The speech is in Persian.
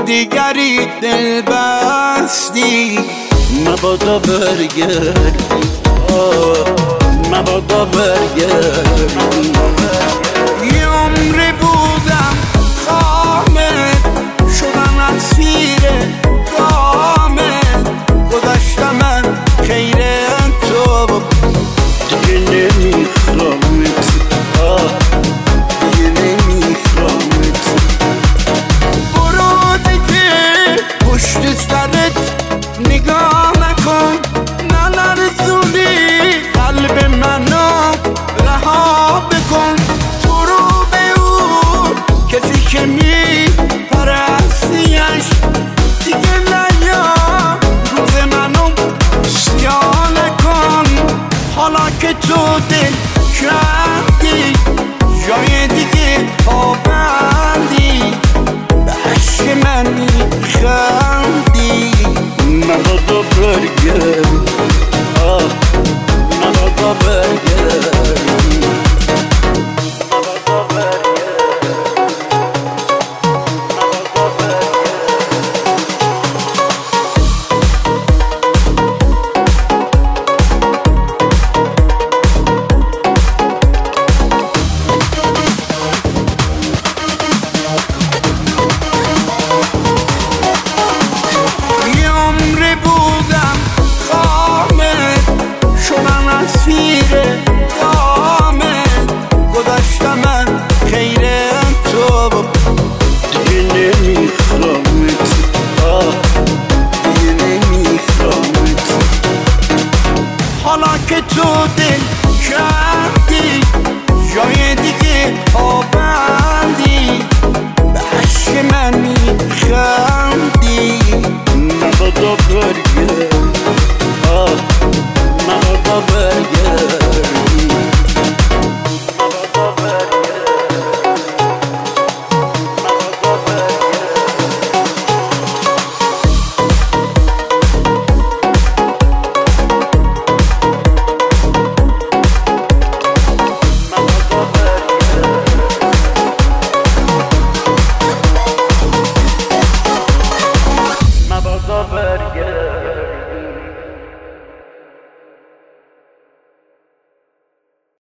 دیگری دل بستی، مبادا برگردی، مبادا برگردی. یه عمری بودم خامت، شدم اسیر دامت، گذشتم من خیر تو، دیگه نمیخوامت، دیگه نمیخوامت. برو دیگه پشت سرت نگاه نکن، نلرزونی قلب منو رها بکن. برو به اون کسی که میپرستیش، دیگه نیا روز منو سیاه نکن. حالا که تو دل